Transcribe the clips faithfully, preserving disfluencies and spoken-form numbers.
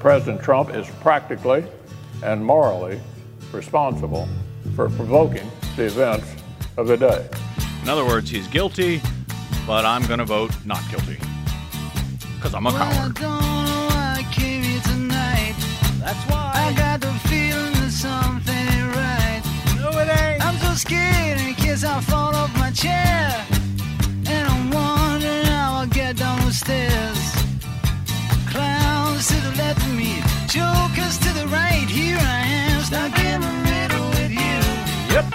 President Trump is practically and morally responsible for provoking the events of the day. In other words, he's guilty, but I'm going to vote not guilty. Because I'm a well, coward. I don't know why I came here tonight. That's why. I got the feeling that something ain't right. No, it ain't. I'm so scared in case I fall off my chair. And I'm wondering how I'll get down the stairs. Clowns to the left of me, jokers to the right. Here I am, stuck in the middle with you. Yep.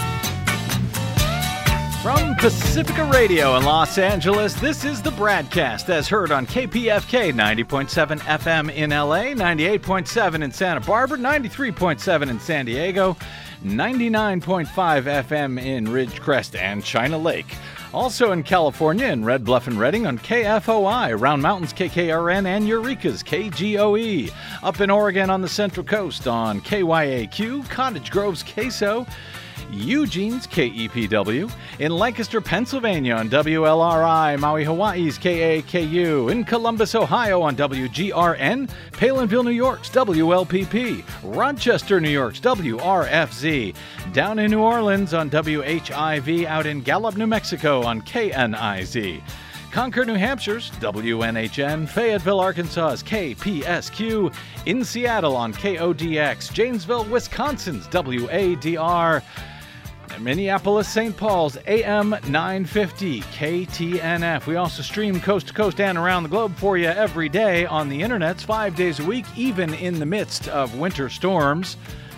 From Pacifica Radio in Los Angeles, this is the BradCast, as heard on K P F K ninety point seven F M in L A, ninety-eight point seven in Santa Barbara, ninety-three point seven in San Diego, ninety-nine point five F M in Ridgecrest and China Lake. Also in California in Red Bluff and Redding on K F O I, Round Mountains K K R N, and Eureka's K G O E. Up in Oregon on the Central Coast on K Y A Q, Cottage Grove's K S O, Eugene's K E P W, in Lancaster, Pennsylvania on W L R I, Maui, Hawaii's K A K U, in Columbus, Ohio on W G R N, Palinville, New York's W L P P, Rochester, New York's W R F Z, down in New Orleans on W H I V, out in Gallup, New Mexico on K N I Z. Concord, New Hampshire's W N H N, Fayetteville, Arkansas's K P S Q, in Seattle on K O D X, Janesville, Wisconsin's W A D R, Minneapolis, Saint Paul's A M nine fifty K T N F. We also stream coast to coast and around the globe for you every day on the internets, five days a week, even in the midst of winter storms.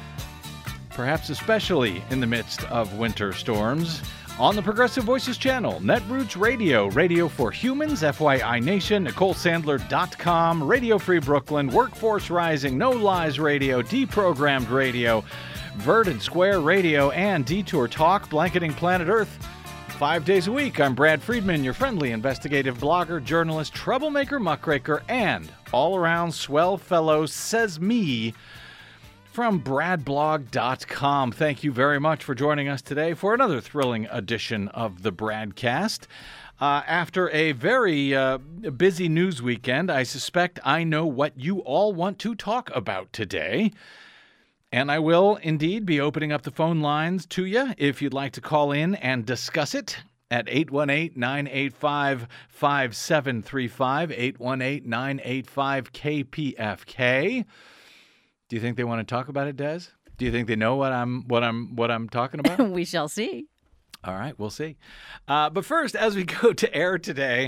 Perhaps especially in the midst of winter storms. On the Progressive Voices channel, Netroots Radio, Radio for Humans, F Y I Nation, Nicole Sandler dot com, Radio Free Brooklyn, Workforce Rising, No Lies Radio, Deprogrammed Radio, Verdant Square Radio, and Detour Talk, blanketing planet Earth five days a week. I'm Brad Friedman, your friendly investigative blogger, journalist, troublemaker, muckraker, and all-around swell fellow, says me, from brad blog dot com. Thank you very much for joining us today for another thrilling edition of the BradCast. Uh, after a very uh, busy news weekend, I suspect I know what you all want to talk about today. And I will indeed be opening up the phone lines to you if you'd like to call in and discuss it at eight one eight, nine eight five, five seven three five, eight one eight, nine eight five, K P F K. Do you think they want to talk about it, Des? Do you think they know what I'm what I'm what I'm talking about? We shall see. All right, we'll see. Uh, but first, as we go to air today,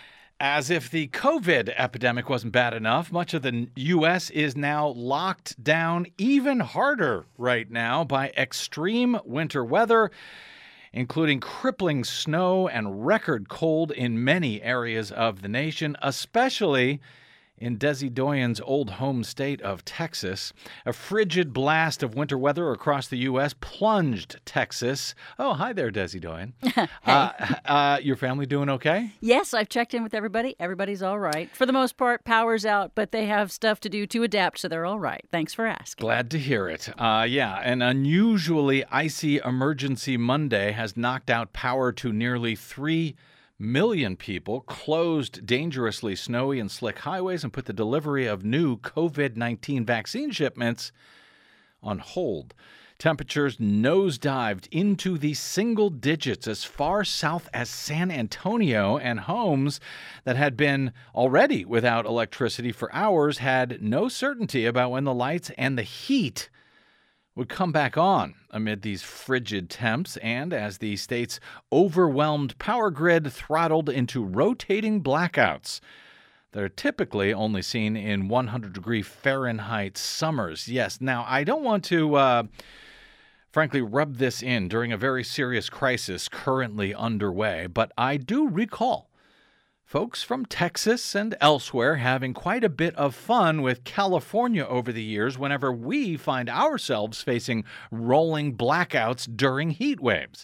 as if the COVID epidemic wasn't bad enough, much of the U S is now locked down even harder right now by extreme winter weather, including crippling snow and record cold in many areas of the nation, especially in Desi Doyen's old home state of Texas. A frigid blast of winter weather across the U S plunged Texas. Oh, hi there, Desi Doyen. Hey. Uh, uh, your family doing okay? Yes, I've checked in with everybody. Everybody's all right. For the most part, power's out, but they have stuff to do to adapt, so they're all right. Thanks for asking. Glad to hear it. Uh, yeah, an unusually icy emergency Monday has knocked out power to nearly three million people, closed dangerously snowy and slick highways, and put the delivery of new COVID nineteen vaccine shipments on hold. Temperatures nosedived into the single digits as far south as San Antonio, and homes that had been already without electricity for hours had no certainty about when the lights and the heat would come back on amid these frigid temps, and as the state's overwhelmed power grid throttled into rotating blackouts that are typically only seen in one hundred degree Fahrenheit summers. Yes, now I don't want to, uh, frankly, rub this in during a very serious crisis currently underway, but I do recall folks from Texas and elsewhere having quite a bit of fun with California over the years whenever we find ourselves facing rolling blackouts during heat waves.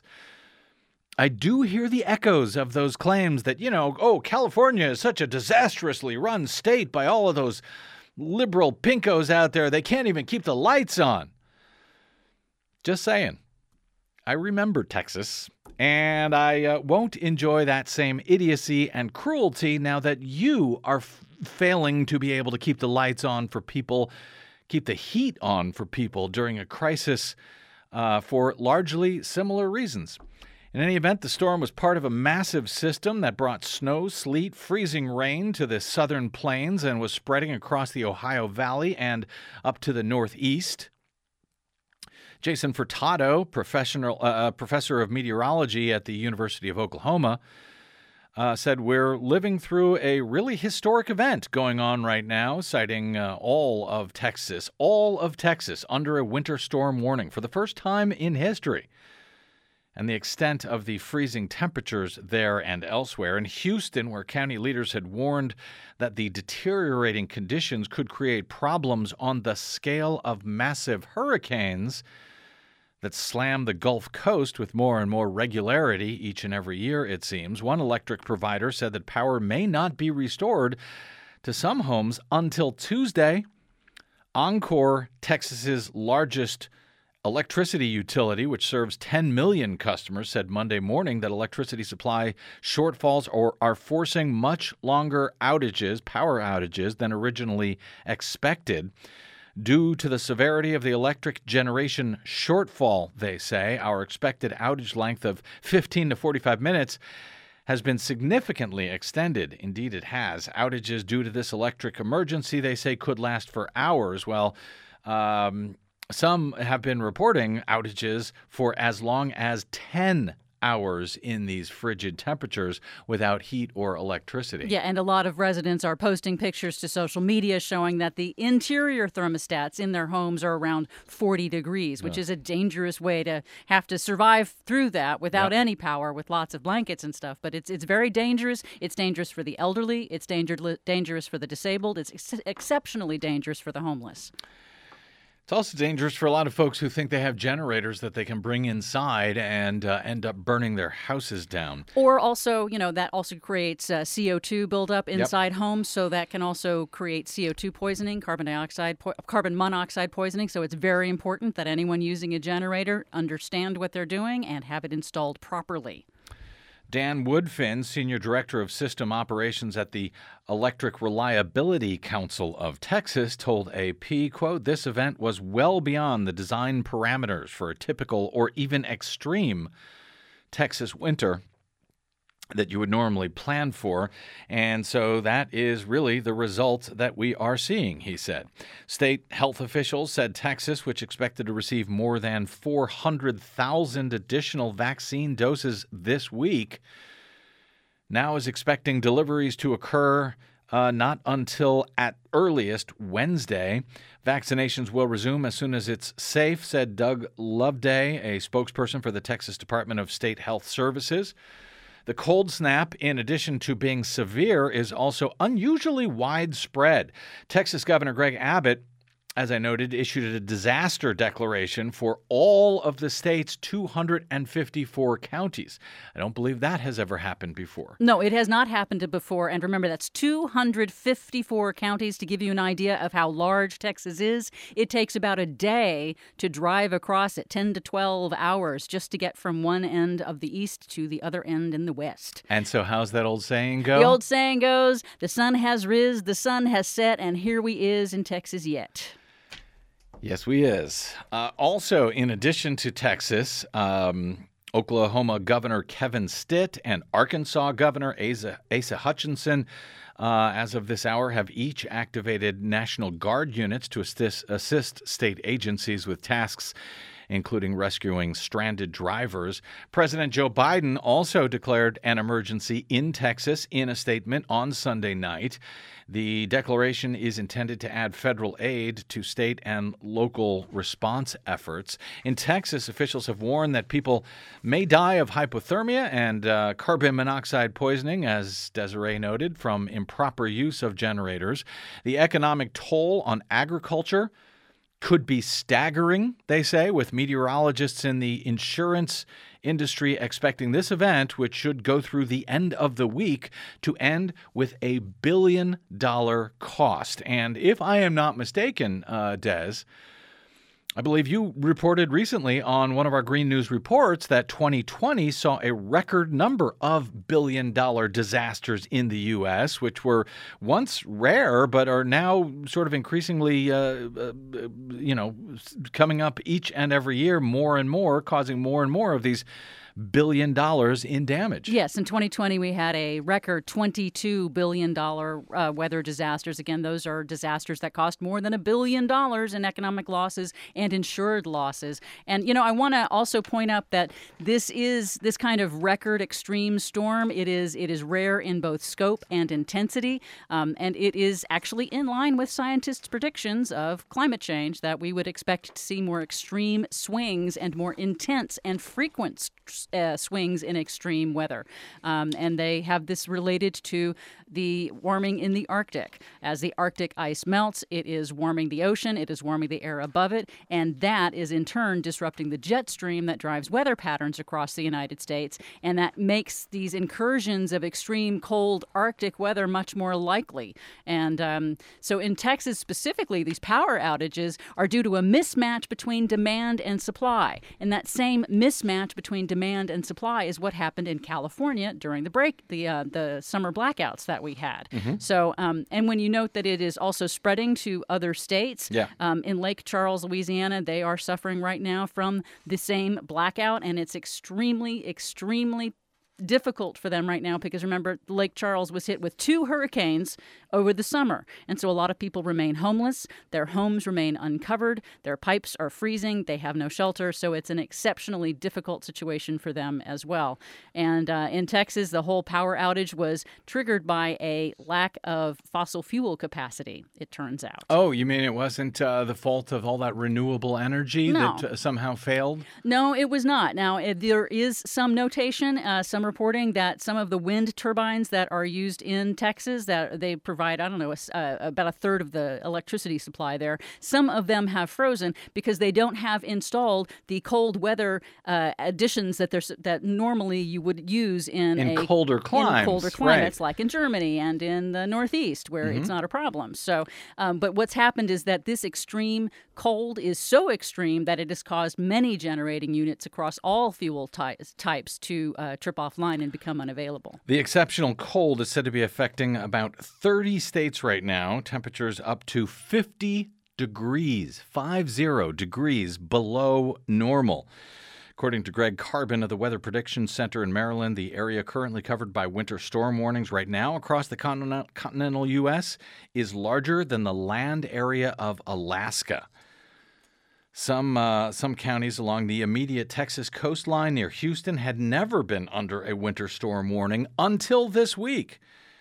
I do hear the echoes of those claims that, you know, oh, California is such a disastrously run state by all of those liberal pinkos out there. They can't even keep the lights on. Just saying. I remember Texas And I uh, won't enjoy that same idiocy and cruelty now that you are f- failing to be able to keep the lights on for people, keep the heat on for people during a crisis uh, for largely similar reasons. In any event, the storm was part of a massive system that brought snow, sleet, freezing rain to the southern plains and was spreading across the Ohio Valley and up to the northeast. Jason Furtado, professional, uh, professor of meteorology at the University of Oklahoma, uh, said, "We're living through a really historic event going on right now," citing uh, all of Texas, all of Texas under a winter storm warning for the first time in history. And the extent of the freezing temperatures there and elsewhere. In Houston, where county leaders had warned that the deteriorating conditions could create problems on the scale of massive hurricanes that slam the Gulf Coast with more and more regularity each and every year, it seems. One electric provider said that power may not be restored to some homes until Tuesday. Oncor, Texas's largest electricity utility, which serves ten million customers, said Monday morning that electricity supply shortfalls are, are forcing much longer outages, power outages, than originally expected. Due to the severity of the electric generation shortfall, they say, our expected outage length of fifteen to forty-five minutes has been significantly extended. Indeed, it has. Outages due to this electric emergency, they say, could last for hours. Well, um, some have been reporting outages for as long as ten hours in these frigid temperatures without heat or electricity. Yeah, and a lot of residents are posting pictures to social media showing that the interior thermostats in their homes are around forty degrees, which yeah. is a dangerous way to have to survive through that without yep. any power, with lots of blankets and stuff. But it's it's very dangerous. It's dangerous for the elderly. It's danger- dangerous for the disabled. It's ex- exceptionally dangerous for the homeless. It's also dangerous for a lot of folks who think they have generators that they can bring inside and uh, end up burning their houses down. Or also, you know, that also creates uh, C O two buildup inside yep. homes, so that can also create C O two poisoning, carbon dioxide, po- carbon monoxide poisoning. So it's very important that anyone using a generator understand what they're doing and have it installed properly. Dan Woodfin, Senior Director of System Operations at the Electric Reliability Council of Texas, told A P, quote, "This event was well beyond the design parameters for a typical or even extreme Texas winter that you would normally plan for, and so that is really the result that we are seeing," he said. State health officials said Texas, which expected to receive more than four hundred thousand additional vaccine doses this week, now is expecting deliveries to occur uh, not until at earliest Wednesday. Vaccinations will resume as soon as it's safe, said Doug Loveday, a spokesperson for the Texas Department of State Health Services. The cold snap, in addition to being severe, is also unusually widespread. Texas Governor Greg Abbott, as I noted, issued a disaster declaration for all of the state's two hundred fifty-four counties. I don't believe that has ever happened before. No, it has not happened before. And remember, that's two hundred fifty-four counties. To give you an idea of how large Texas is, it takes about a day to drive across it, ten to twelve hours, just to get from one end of the east to the other end in the west. And so how's that old saying go? The old saying goes, the sun has riz, the sun has set, and here we is in Texas yet. Yes, we is. Uh, also, in addition to Texas, um, Oklahoma Governor Kevin Stitt and Arkansas Governor Asa, Asa Hutchinson, uh, as of this hour, have each activated National Guard units to assist, assist state agencies with tasks including rescuing stranded drivers. President Joe Biden also declared an emergency in Texas in a statement on Sunday night. The declaration is intended to add federal aid to state and local response efforts. In Texas, officials have warned that people may die of hypothermia and uh, carbon monoxide poisoning, as Desiree noted, from improper use of generators. The economic toll on agriculture could be staggering, they say, with meteorologists in the insurance industry expecting this event, which should go through the end of the week, to end with a billion dollar cost. And if I am not mistaken, uh, Des, I believe you reported recently on one of our Green News reports that twenty twenty saw a record number of billion-dollar disasters in the U S, which were once rare but are now sort of increasingly, uh, uh, you know, coming up each and every year more and more, causing more and more of these billion dollars in damage. Yes, in twenty twenty we had a record twenty-two billion dollars uh, weather disasters. Again, those are disasters that cost more than a billion dollars in economic losses and insured losses. And, you know, I want to also point out that this is this kind of record extreme storm. It is it is rare in both scope and intensity, um, and it is actually in line with scientists' predictions of climate change that we would expect to see more extreme swings and more intense and frequent Uh, swings in extreme weather. Um, and they have this related to the warming in the Arctic. As the Arctic ice melts, it is warming the ocean, it is warming the air above it, and that is in turn disrupting the jet stream that drives weather patterns across the United States, and that makes these incursions of extreme cold Arctic weather much more likely. And um, so in Texas specifically, these power outages are due to a mismatch between demand and supply. And that same mismatch between demand and supply is what happened in California during the break, the uh, the summer blackouts that we had. Mm-hmm. So, um, and when you note that it is also spreading to other states, yeah. um, in Lake Charles, Louisiana, they are suffering right now from the same blackout, and it's extremely, extremely difficult for them right now because, remember, Lake Charles was hit with two hurricanes over the summer. And so a lot of people remain homeless. Their homes remain uncovered. Their pipes are freezing. They have no shelter. So it's an exceptionally difficult situation for them as well. And uh, in Texas, the whole power outage was triggered by a lack of fossil fuel capacity, it turns out. Oh, you mean it wasn't uh, the fault of all that renewable energy No. that uh, somehow failed? No, it was not. Now, it, there is some notation, uh, some reporting that some of the wind turbines that are used in Texas, that they provide, I don't know, a, uh, about a third of the electricity supply there, some of them have frozen because they don't have installed the cold weather uh, additions that there's that normally you would use in, in a colder climes, in colder climates, right. like in Germany and in the Northeast, where mm-hmm. it's not a problem. So, um, but what's happened is that this extreme cold is so extreme that it has caused many generating units across all fuel ty- types to uh, trip offline and become unavailable. The exceptional cold is said to be affecting about thirty states right now. Temperatures up to fifty degrees, five zero degrees below normal. According to Greg Carbon of the Weather Prediction Center in Maryland, the area currently covered by winter storm warnings right now across the continental, continental U S is larger than the land area of Alaska. Some uh, some counties along the immediate Texas coastline near Houston had never been under a winter storm warning until this week.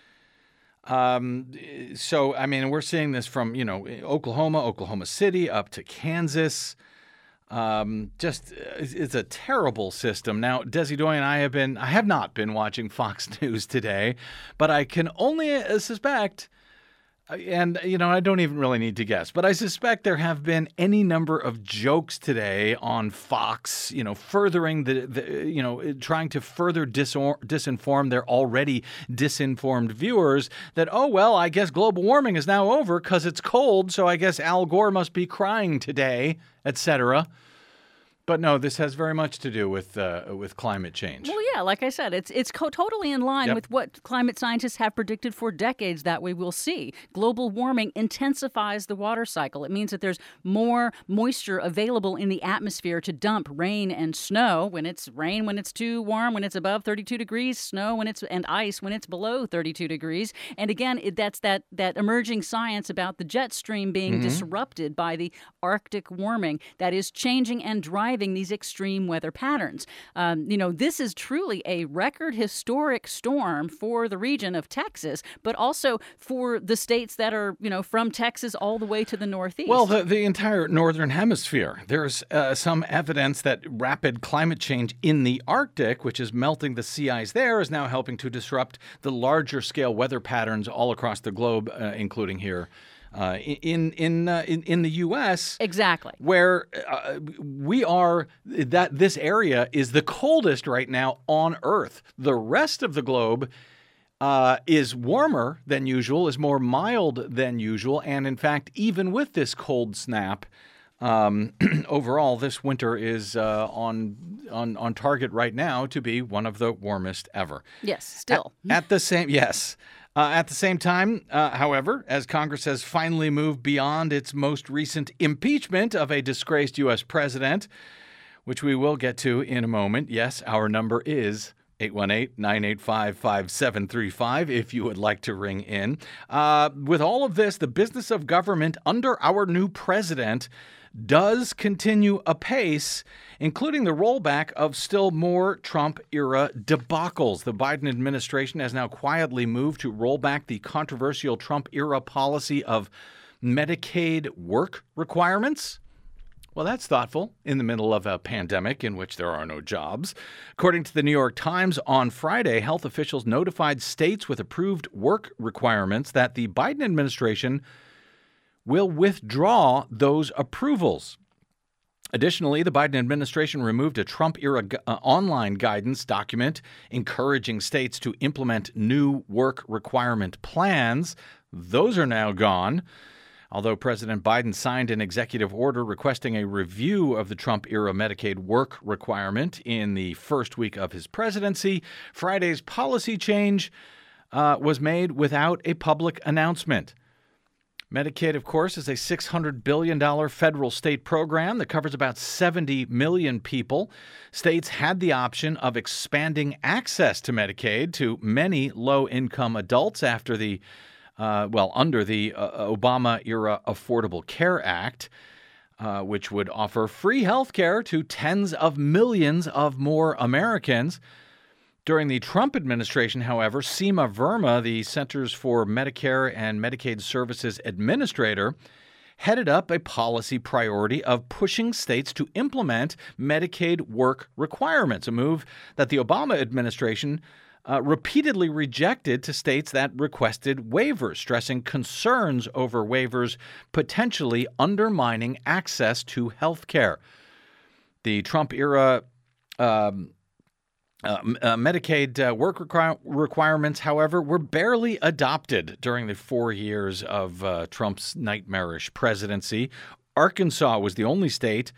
Um, so, I mean, we're seeing this from, you know, Oklahoma, Oklahoma City, up to Kansas. Um, just, it's a terrible system. Now, Desi Doyen and I have been, I have not been watching Fox News today, but I can only uh, suspect, and, you know, I don't even really need to guess, but I suspect there have been any number of jokes today on Fox, you know, furthering the, the you know, trying to further disor- disinform their already disinformed viewers that, oh, well, I guess global warming is now over because it's cold, so I guess Al Gore must be crying today, et cetera. But no, this has very much to do with uh, with climate change. Well, yeah, like I said, it's it's co- totally in line yep. with what climate scientists have predicted for decades that we will see. Global warming intensifies the water cycle. It means that there's more moisture available in the atmosphere to dump rain and snow when it's rain when it's too warm, when it's above thirty-two degrees, snow when it's and ice when it's below thirty-two degrees. And again, it, that's that that emerging science about the jet stream being mm-hmm. disrupted by the Arctic warming that is changing and driving these extreme weather patterns. Um, you know, this is truly a record historic storm for the region of Texas, but also for the states that are, you know, from Texas all the way to the Northeast. Well, the, the entire Northern Hemisphere. There's uh, some evidence that rapid climate change in the Arctic, which is melting the sea ice there, is now helping to disrupt the larger scale weather patterns all across the globe, uh, including here. Uh, in in, uh, in in the U S Exactly, where uh, we are, that this area is the coldest right now on Earth. The rest of the globe uh, is warmer than usual, is more mild than usual, and in fact, even with this cold snap, Um, overall, this winter is uh, on on on target right now to be one of the warmest ever. Yes, still. At, at the same yes. Uh, at the same time, uh, however, as Congress has finally moved beyond its most recent impeachment of a disgraced U S president, which we will get to in a moment. Yes, our number is eight one eight, nine eight five, five seven three five if you would like to ring in. Uh, with all of this, the business of government under our new president does continue apace, including the rollback of still more Trump-era debacles. The Biden administration has now quietly moved to roll back the controversial Trump-era policy of Medicaid work requirements. Well, that's thoughtful in the middle of a pandemic in which there are no jobs. According to the New York Times, on Friday, health officials notified states with approved work requirements that the Biden administration will withdraw those approvals. Additionally, the Biden administration removed a Trump-era uh, online guidance document encouraging states to implement new work requirement plans. Those are now gone. Although President Biden signed an executive order requesting a review of the Trump-era Medicaid work requirement in the first week of his presidency, Friday's policy change uh, was made without a public announcement. Medicaid, of course, is a six hundred billion dollars federal state program that covers about seventy million people. States had the option of expanding access to Medicaid to many low-income adults after the, uh, well, under the uh, Obama-era Affordable Care Act, uh, which would offer free health care to tens of millions of more Americans. During the Trump administration, however, Seema Verma, the Centers for Medicare and Medicaid Services administrator, headed up a policy priority of pushing states to implement Medicaid work requirements, a move that the Obama administration uh, repeatedly rejected to states that requested waivers, stressing concerns over waivers potentially undermining access to health care. The Trump-era um, Uh, uh, Medicaid uh, work requir- requirements, however, were barely adopted during the four years of uh, Trump's nightmarish presidency. Arkansas was the only state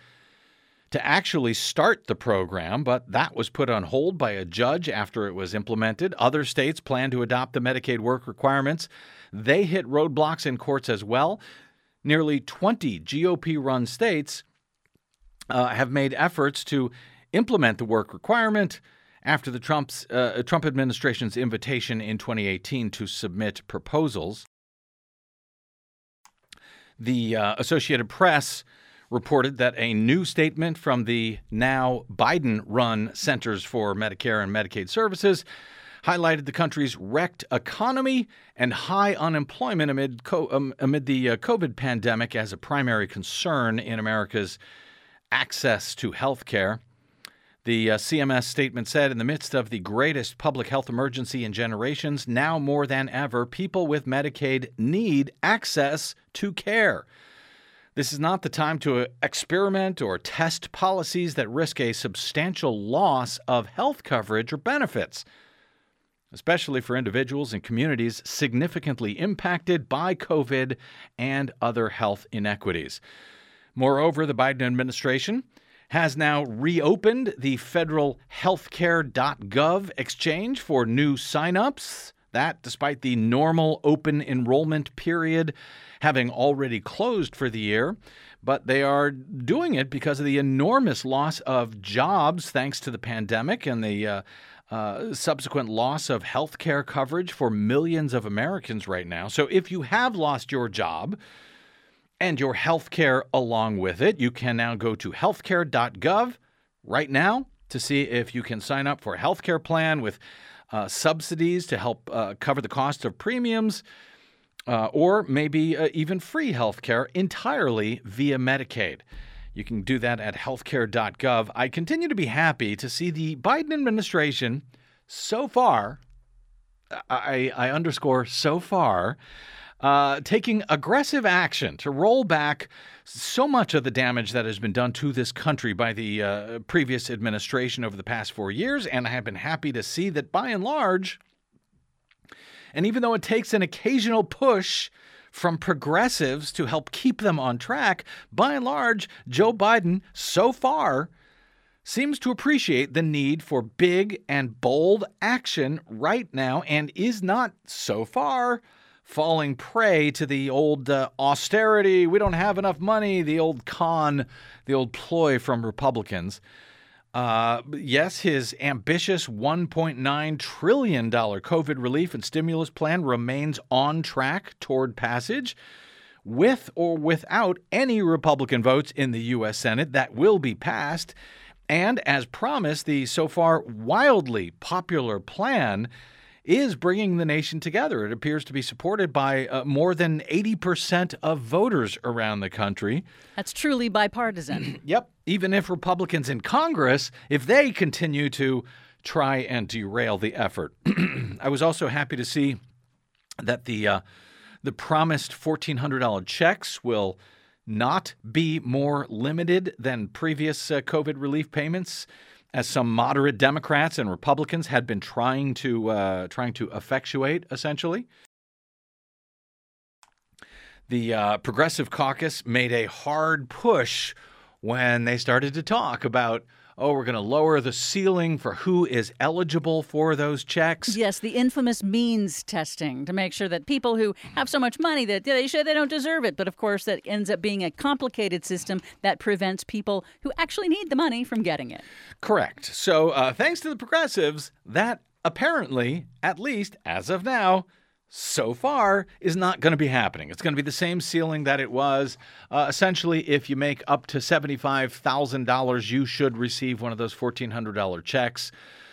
to actually start the program, but that was put on hold by a judge after it was implemented. Other states plan to adopt the Medicaid work requirements. They hit roadblocks in courts as well. Nearly twenty G O P-run states uh, have made efforts to implement the work requirement after the Trump's, uh, Trump administration's invitation in twenty eighteen to submit proposals. The uh, Associated Press reported that a new statement from the now Biden-run Centers for Medicare and Medicaid Services highlighted the country's wrecked economy and high unemployment amid, co- um, amid the uh, COVID pandemic as a primary concern in America's access to health care. The uh, C M S statement said, in the midst of the greatest public health emergency in generations, now more than ever, people with Medicaid need access to care. This is not the time to experiment or test policies that risk a substantial loss of health coverage or benefits, especially for individuals and communities significantly impacted by COVID and other health inequities. Moreover, the Biden administration has now reopened the federal healthcare dot gov exchange for new signups. That, despite the normal open enrollment period having already closed for the year. But they are doing it because of the enormous loss of jobs thanks to the pandemic and the uh, uh, subsequent loss of health care coverage for millions of Americans right now. So if you have lost your job and your health care along with it, you can now go to healthcare dot gov right now to see if you can sign up for a health care plan with uh, subsidies to help uh, cover the cost of premiums, uh, or maybe uh, even free health care entirely via Medicaid. You can do that at healthcare dot gov. I continue to be happy to see the Biden administration so far, I, I underscore so far, Uh, taking aggressive action to roll back so much of the damage that has been done to this country by the uh, previous administration over the past four years. And I have been happy to see that by and large, and even though it takes an occasional push from progressives to help keep them on track, by and large, Joe Biden, so far, seems to appreciate the need for big and bold action right now and is not, so far, falling prey to the old uh, austerity, we don't have enough money, the old con, the old ploy from Republicans. Uh, yes, his ambitious one point nine trillion dollars COVID relief and stimulus plan remains on track toward passage, with or without any Republican votes in the U S Senate that will be passed. And as promised, the so far wildly popular plan is bringing the nation together. It appears to be supported by uh, more than eighty percent of voters around the country. That's truly bipartisan. Yep. Even if Republicans in Congress, if they continue to try and derail the effort. I was also happy to see that the uh, the promised fourteen hundred dollars checks will not be more limited than previous uh, COVID relief payments, as some moderate Democrats and Republicans had been trying to uh, trying to effectuate, essentially. The uh, Progressive Caucus made a hard push when they started to talk about, oh, we're going to lower the ceiling for who is eligible for those checks. Yes, the infamous means testing to make sure that people who have so much money that they say they don't deserve it. But of course, that ends up being a complicated system that prevents people who actually need the money from getting it. Correct. So uh, thanks to the progressives, that apparently, at least as of now, so far, is not going to be happening. It's going to be the same ceiling that it was. Uh, essentially, if you make up to seventy-five thousand dollars, you should receive one of those fourteen hundred dollars checks.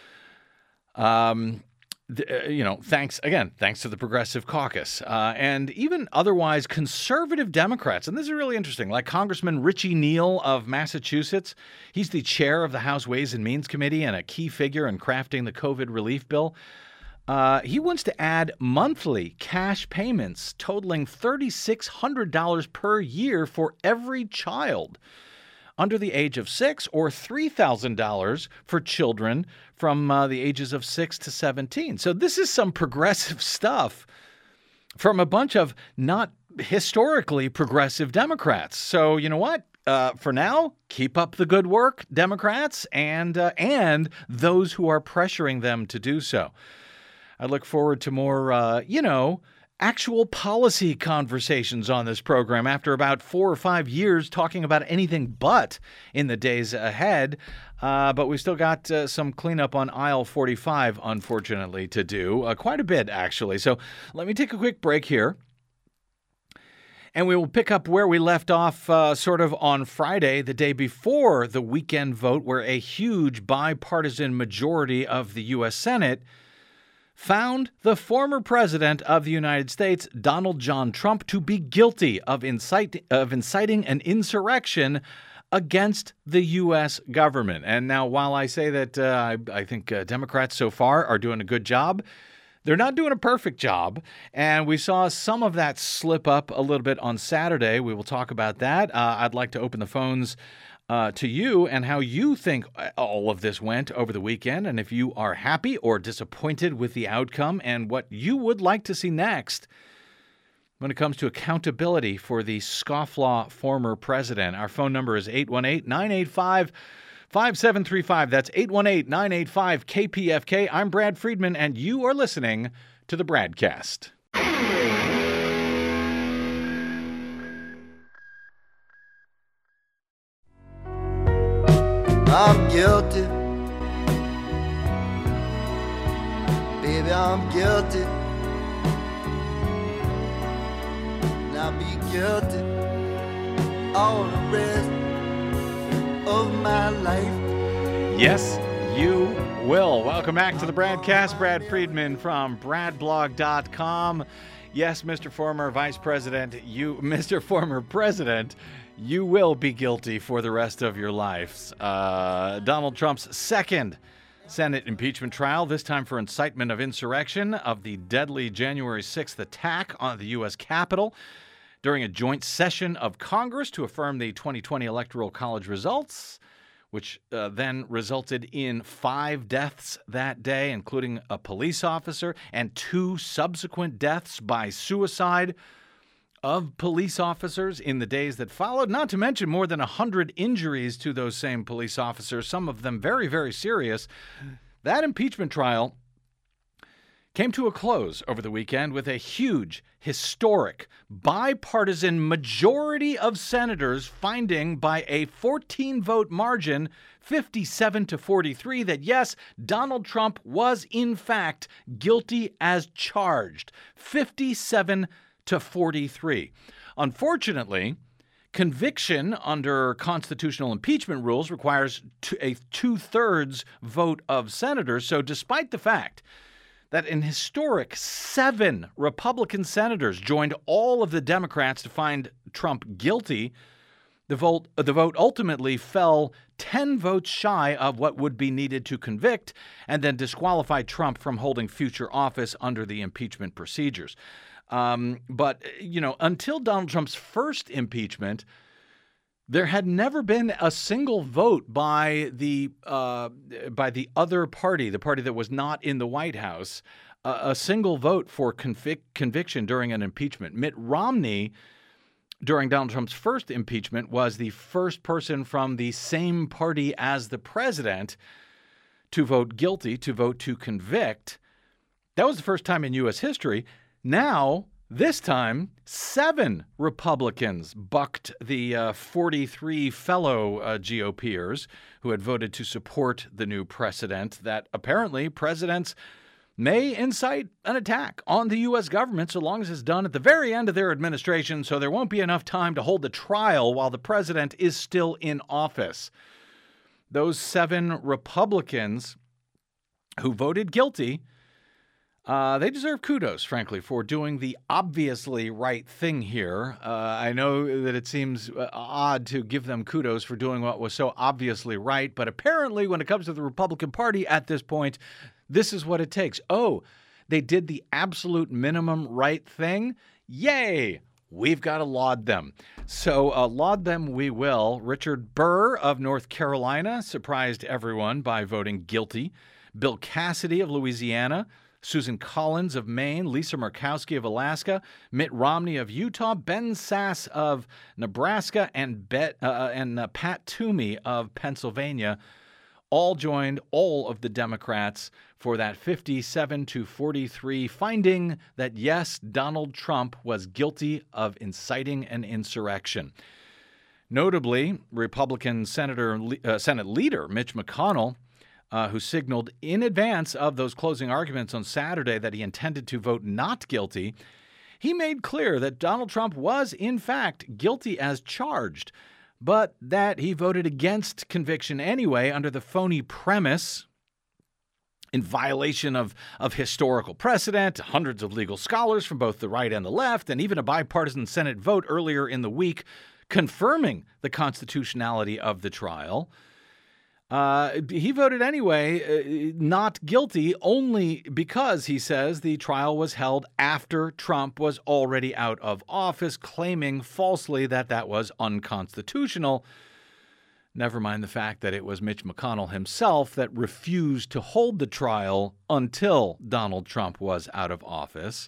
Um, th- uh, you know, thanks, again, thanks to the Progressive Caucus. Uh, and even otherwise conservative Democrats, and this is really interesting, like Congressman Richie Neal of Massachusetts. He's the chair of the House Ways and Means Committee and a key figure in crafting the COVID relief bill. Uh, he wants to add monthly cash payments totaling three thousand six hundred dollars per year for every child under the age of six, or three thousand dollars for children from uh, the ages of six to seventeen. So this is some progressive stuff from a bunch of not historically progressive Democrats. So you know what? Uh, for now, keep up the good work, Democrats, and uh, and those who are pressuring them to do so. I look forward to more, uh, you know, actual policy conversations on this program after about four or five years talking about anything but in the days ahead. Uh, but we still got uh, some cleanup on aisle forty-five, unfortunately, to do. Uh, quite a bit, actually. So let me take a quick break here. And we will pick up where we left off uh, sort of on Friday, the day before the weekend vote, where a huge bipartisan majority of the U S Senate found the former president of the United States, Donald John Trump, to be guilty of, incite, of inciting an insurrection against the U S government. And now, while I say that uh, I, I think uh, Democrats so far are doing a good job, they're not doing a perfect job. And we saw some of that slip up a little bit on Saturday. We will talk about that. Uh, I'd like to open the phones Uh, to you and how you think all of this went over the weekend, and if you are happy or disappointed with the outcome and what you would like to see next when it comes to accountability for the scofflaw former president. Our phone number is eight one eight, nine eight five, five seven three five. That's eight one eight, nine eight five, K P F K. I'm Brad Friedman, and you are listening to the Bradcast. I'm guilty, baby, I'm guilty. Now be guilty all the rest of my life. Yes, you will. Welcome back to the Bradcast. Brad Friedman from brad blog dot com. Yes, Mister Former Vice President, you, Mister Former President, you will be guilty for the rest of your lives. Uh, Donald Trump's second Senate impeachment trial, this time for incitement of insurrection of the deadly January sixth attack on the U S Capitol during a joint session of Congress to affirm the twenty twenty Electoral College results, which uh, then resulted in five deaths that day, including a police officer, and two subsequent deaths by suicide. of police officers in the days that followed, not to mention more than one hundred injuries to those same police officers, some of them very, very serious. That impeachment trial came to a close over the weekend with a huge, historic, bipartisan majority of senators finding by a fourteen-vote margin, fifty-seven to forty-three, that yes, Donald Trump was in fact guilty as charged. fifty-seven to forty-three. Unfortunately, conviction under constitutional impeachment rules requires a two-thirds vote of senators. So despite the fact that an historic seven Republican senators joined all of the Democrats to find Trump guilty, the vote, the vote ultimately fell ten votes shy of what would be needed to convict and then disqualify Trump from holding future office under the impeachment procedures. Um, but, you know, until Donald Trump's first impeachment, there had never been a single vote by the uh, by the other party, the party that was not in the White House, uh, a single vote for convic- conviction during an impeachment. Mitt Romney, during Donald Trump's first impeachment, was the first person from the same party as the president to vote guilty, to vote to convict. That was the first time in U S history. Now, this time, seven Republicans bucked the uh, forty-three fellow uh, GOPers who had voted to support the new precedent that apparently presidents may incite an attack on the U S government so long as it's done at the very end of their administration, so there won't be enough time to hold the trial while the president is still in office. Those seven Republicans who voted guilty, Uh, they deserve kudos, frankly, for doing the obviously right thing here. Uh, I know that it seems uh, odd to give them kudos for doing what was so obviously right, but apparently when it comes to the Republican Party at this point, this is what it takes. Oh, they did the absolute minimum right thing? Yay! We've got to laud them. So uh, laud them we will. Richard Burr of North Carolina surprised everyone by voting guilty. Bill Cassidy of Louisiana, Susan Collins of Maine, Lisa Murkowski of Alaska, Mitt Romney of Utah, Ben Sasse of Nebraska, and, Bet, uh, and uh, Pat Toomey of Pennsylvania all joined all of the Democrats for that fifty-seven to forty-three finding that, yes, Donald Trump was guilty of inciting an insurrection. Notably, Republican Senator, uh, Senate Leader Mitch McConnell, Uh, who signaled in advance of those closing arguments on Saturday that he intended to vote not guilty, he made clear that Donald Trump was, in fact, guilty as charged, but that he voted against conviction anyway under the phony premise, in violation of, of historical precedent, hundreds of legal scholars from both the right and the left, and even a bipartisan Senate vote earlier in the week confirming the constitutionality of the trial. Uh, he voted anyway, uh, not guilty, only because, he says, the trial was held after Trump was already out of office, claiming falsely that that was unconstitutional. Never mind the fact that it was Mitch McConnell himself that refused to hold the trial until Donald Trump was out of office.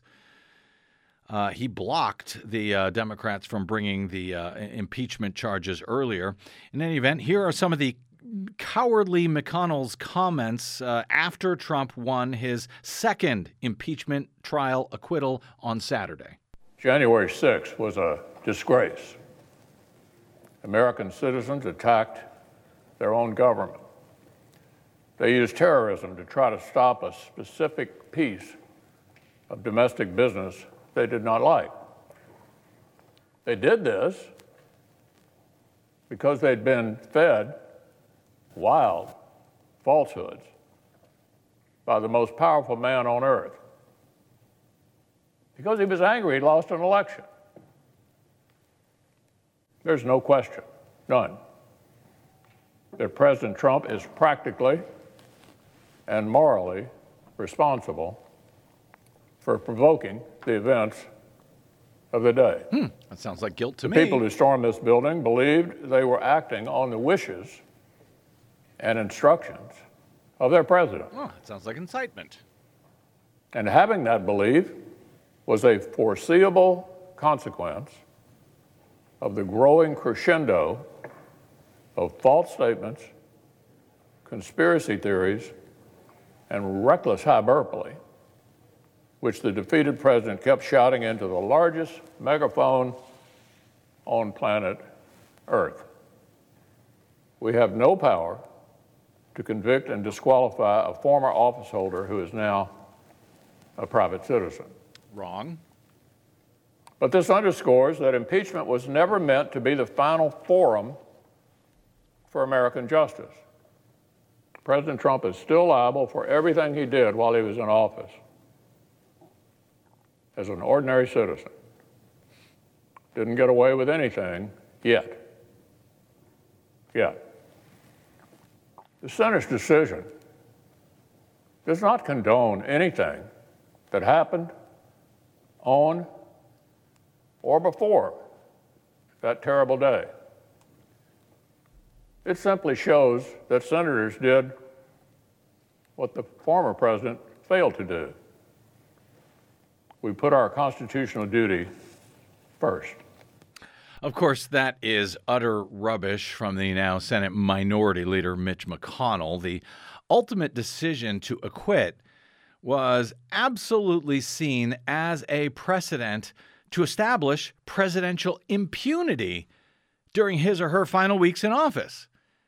Uh, he blocked the uh, Democrats from bringing the uh, impeachment charges earlier. In any event, here are some of the cowardly McConnell's comments uh, after Trump won his second impeachment trial acquittal on Saturday. January sixth was a disgrace. American citizens attacked their own government. They used terrorism to try to stop a specific piece of domestic business they did not like. They did this because they'd been fed wild falsehoods by the most powerful man on earth. Because he was angry he'd lost an election. There's no question, none, that President Trump is practically and morally responsible for provoking the events of the day. Hmm, that sounds like guilt to the me. The people who stormed this building believed they were acting on the wishes and instructions of their president. Oh, that sounds like incitement. And having that belief was a foreseeable consequence of the growing crescendo of false statements, conspiracy theories, and reckless hyperbole, which the defeated president kept shouting into the largest megaphone on planet Earth. We have no power to convict and disqualify a former office holder who is now a private citizen. Wrong. But this underscores that impeachment was never meant to be the final forum for American justice. President Trump is still liable for everything he did while he was in office as an ordinary citizen. Didn't get away with anything yet. Yet. The Senate's decision does not condone anything that happened on or before that terrible day. It simply shows that senators did what the former president failed to do. We put our constitutional duty first. Of course, that is utter rubbish from the now Senate Minority Leader Mitch McConnell. The ultimate decision to acquit was absolutely seen as a precedent to establish presidential impunity during his or her final weeks in office.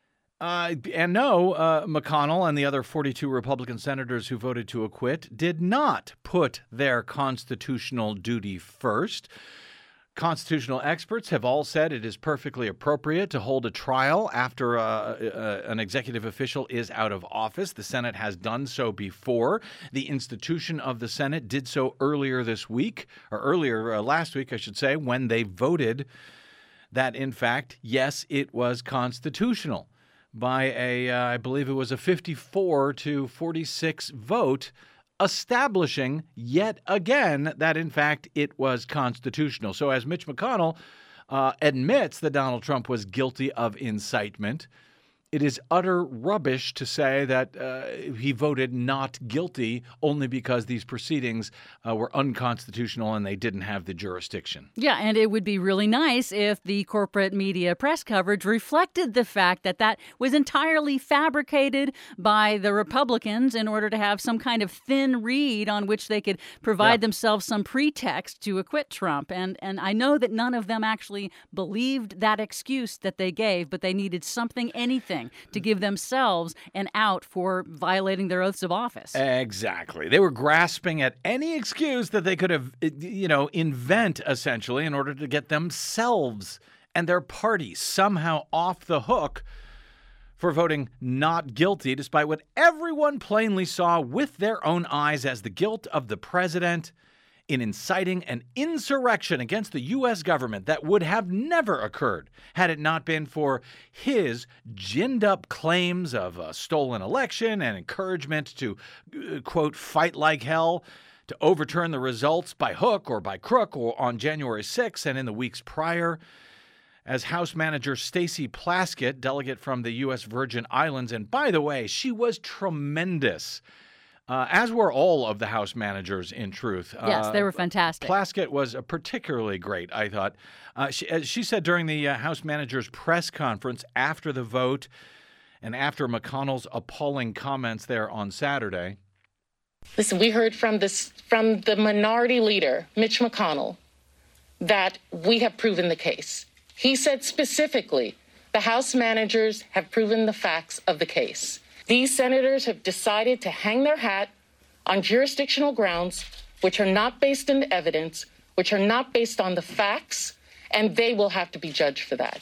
Uh, and no, uh, McConnell and the other forty-two Republican senators who voted to acquit did not put their constitutional duty first. Constitutional experts have all said it is perfectly appropriate to hold a trial after uh, uh, an executive official is out of office. The Senate has done so before. The institution of the Senate did so earlier this week, or earlier uh, last week, I should say, when they voted that, in fact, yes, it was constitutional by a, uh, I believe it was a fifty-four to forty-six vote, establishing yet again that, in fact, it was constitutional. So as Mitch McConnell uh, admits that Donald Trump was guilty of incitement, it is utter rubbish to say that uh, he voted not guilty only because these proceedings uh, were unconstitutional and they didn't have the jurisdiction. Yeah, and it would be really nice if the corporate media press coverage reflected the fact that that was entirely fabricated by the Republicans in order to have some kind of thin reed on which they could provide yeah. themselves some pretext to acquit Trump. And, and I know that none of them actually believed that excuse that they gave, but they needed something, anything, to give themselves an out for violating their oaths of office. Exactly. They were grasping at any excuse that they could have, you know, invent, essentially, in order to get themselves and their party somehow off the hook for voting not guilty, despite what everyone plainly saw with their own eyes as the guilt of the president in inciting an insurrection against the U S government that would have never occurred had it not been for his ginned-up claims of a stolen election and encouragement to, uh, quote, fight like hell to overturn the results by hook or by crook or on January sixth and in the weeks prior. As House Manager Stacey Plaskett, delegate from the U S Virgin Islands, and by the way, she was tremendous. Uh, as were all of the House managers, in truth. Yes, uh, they were fantastic. Plaskett was uh, particularly great, I thought. Uh, she, as she said during the uh, House managers' press conference after the vote and after McConnell's appalling comments there on Saturday. Listen, we heard from this from the minority leader, Mitch McConnell, that we have proven the case. He said specifically, the House managers have proven the facts of the case. These senators have decided to hang their hat on jurisdictional grounds which are not based in evidence, which are not based on the facts, and they will have to be judged for that.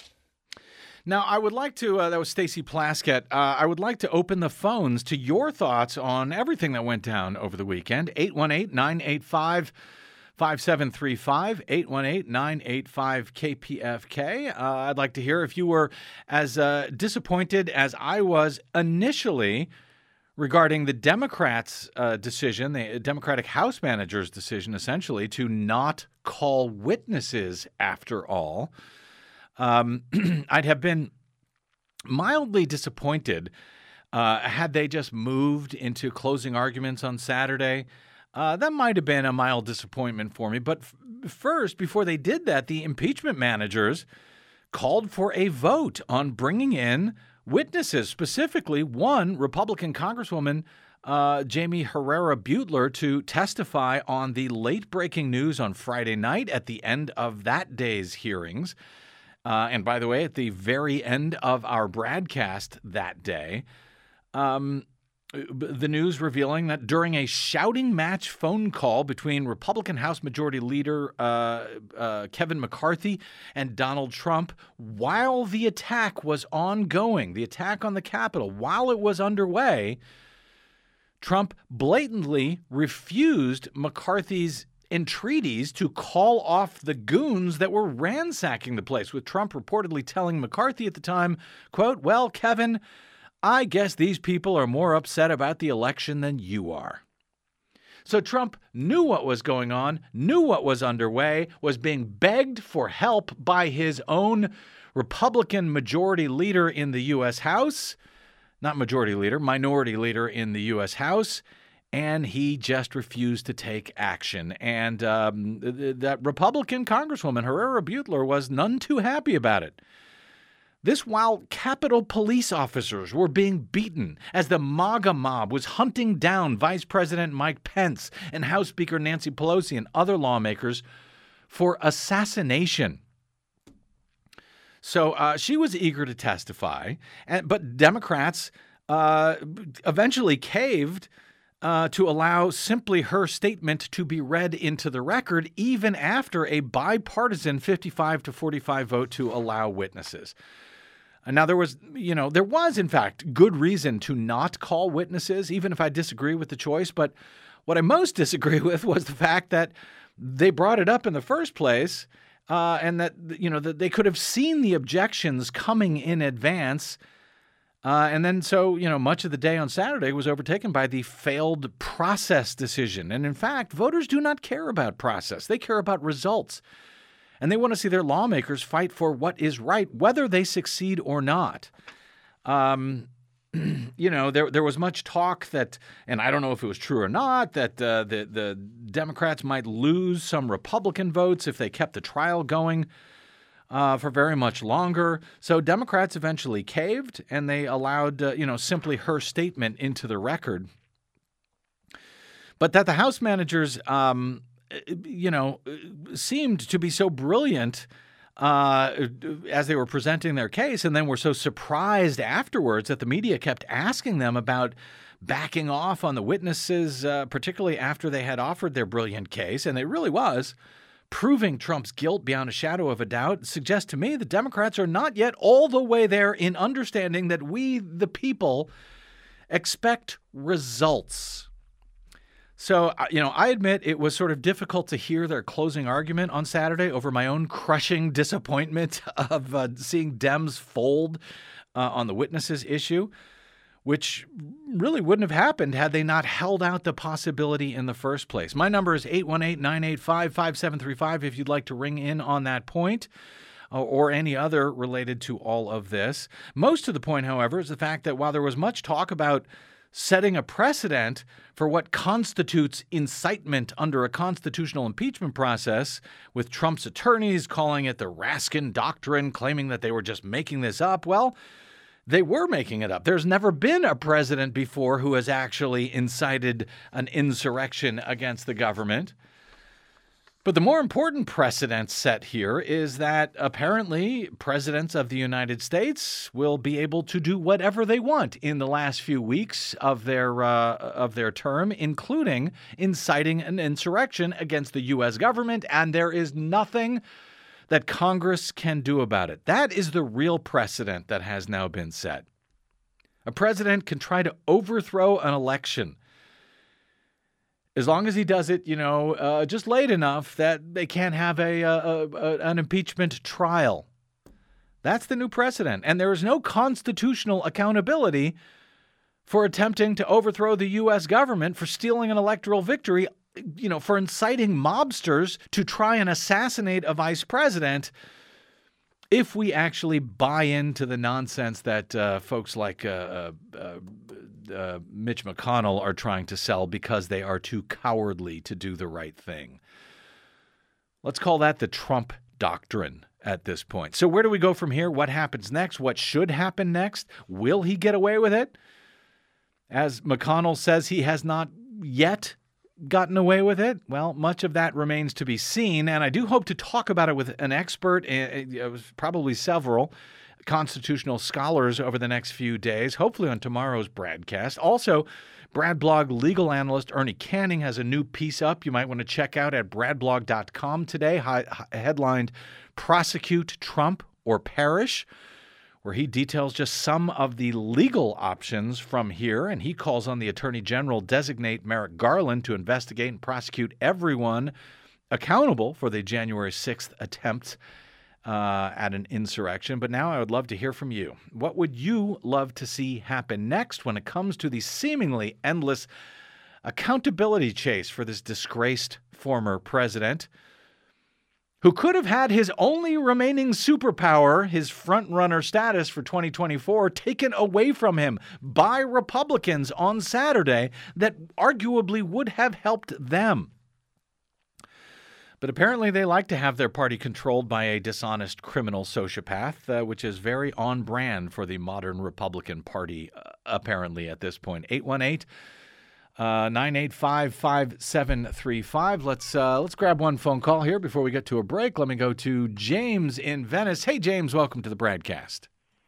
Now, I would like to, uh, that was Stacey Plaskett, uh, I would like to open the phones to your thoughts on everything that went down over the weekend. eight one eight, nine eight five, five seven three five, eight one eight, nine eight five, K P F K. Uh, I'd like to hear if you were as uh, disappointed as I was initially regarding the Democrats' uh, decision, the Democratic House manager's decision, essentially, to not call witnesses after all. Um, I'd have been mildly disappointed uh, had they just moved into closing arguments on Saturday. Uh, that might have been a mild disappointment for me. But f- first, before they did that, the impeachment managers called for a vote on bringing in witnesses, specifically one Republican Congresswoman, uh, Jamie Herrera Beutler, to testify on the late-breaking news on Friday night at the end of that day's hearings. Uh, and by the way, at the very end of our broadcast that day, um, the news revealing that during a shouting match phone call between Republican House Majority Leader uh, uh, Kevin McCarthy and Donald Trump, while the attack was ongoing, the attack on the Capitol, while it was underway, Trump blatantly refused McCarthy's entreaties to call off the goons that were ransacking the place, with Trump reportedly telling McCarthy at the time, quote, "Well, Kevin, I guess these people are more upset about the election than you are." So Trump knew what was going on, knew what was underway, was being begged for help by his own Republican majority leader in the U S House, not majority leader, minority leader in the U S House, and he just refused to take action. And um, th- that Republican Congresswoman, Herrera Beutler, was none too happy about it. This while Capitol police officers were being beaten as the MAGA mob was hunting down Vice President Mike Pence and House Speaker Nancy Pelosi and other lawmakers for assassination. So uh, she was eager to testify, and, but Democrats uh, eventually caved uh, to allow simply her statement to be read into the record, even after a bipartisan fifty-five to forty-five vote to allow witnesses. Now, there was, you know, there was, in fact, good reason to not call witnesses, even if I disagree with the choice. But what I most disagree with was the fact that they brought it up in the first place uh, and that, you know, that they could have seen the objections coming in advance. Uh, and then so, you know, much of the day on Saturday was overtaken by the failed process decision. And in fact, voters do not care about process. They care about results. And they want to see their lawmakers fight for what is right, whether they succeed or not. Um, you know, there there was much talk that, and I don't know if it was true or not, that uh, the, the Democrats might lose some Republican votes if they kept the trial going uh, for very much longer. So Democrats eventually caved, and they allowed, uh, you know, simply her statement into the record. But that the House managers um you know, seemed to be so brilliant uh, as they were presenting their case, and then were so surprised afterwards that the media kept asking them about backing off on the witnesses, uh, particularly after they had offered their brilliant case, and it really was proving Trump's guilt beyond a shadow of a doubt, suggests to me the Democrats are not yet all the way there in understanding that we, the people, expect results. So, you know, I admit it was sort of difficult to hear their closing argument on Saturday over my own crushing disappointment of uh, seeing Dems fold uh, on the witnesses issue, which really wouldn't have happened had they not held out the possibility in the first place. My number is eight one eight, nine eight five, five seven three five if you'd like to ring in on that point uh, or any other related to all of this. Most of the point, however, is the fact that while there was much talk about setting a precedent for what constitutes incitement under a constitutional impeachment process, with Trump's attorneys calling it the Raskin Doctrine, claiming that they were just making this up. Well, they were making it up. There's never been a president before who has actually incited an insurrection against the government. But the more important precedent set here is that apparently presidents of the United States will be able to do whatever they want in the last few weeks of their uh, of their term, including inciting an insurrection against the U S government, and there is nothing that Congress can do about it. That is the real precedent that has now been set. A president can try to overthrow an election as long as he does it, you know, uh, just late enough that they can't have a, a, a an impeachment trial. That's the new precedent. And there is no constitutional accountability for attempting to overthrow the U S government, for stealing an electoral victory, you know, for inciting mobsters to try and assassinate a vice president, if we actually buy into the nonsense that uh, folks like uh, uh, uh, Mitch McConnell are trying to sell because they are too cowardly to do the right thing. Let's call that the Trump doctrine at this point. So where do we go from here? What happens next? What should happen next? Will he get away with it? As McConnell says, he has not yet gotten away with it. Well, much of that remains to be seen, and I do hope to talk about it with an expert, uh, probably several constitutional scholars over the next few days, hopefully on tomorrow's broadcast. Also, Brad Blog legal analyst Ernie Canning has a new piece up you might want to check out at brad blog dot com today, hi- headlined Prosecute Trump or Perish, where he details just some of the legal options from here, and he calls on the Attorney General designate Merrick Garland to investigate and prosecute everyone accountable for the January sixth attempt uh, at an insurrection. But now I would love to hear from you. What would you love to see happen next when it comes to the seemingly endless accountability chase for this disgraced former president, who could have had his only remaining superpower, his front-runner status for twenty twenty-four, taken away from him by Republicans on Saturday that arguably would have helped them? But apparently they like to have their party controlled by a dishonest criminal sociopath, uh, which is very on brand for the modern Republican Party, uh, apparently at this point. eight one eight nine eight five, five seven three five. Let's uh, let's grab one phone call here before we get to a break. Let me go to James in Venice. Hey, James, welcome to the Bradcast.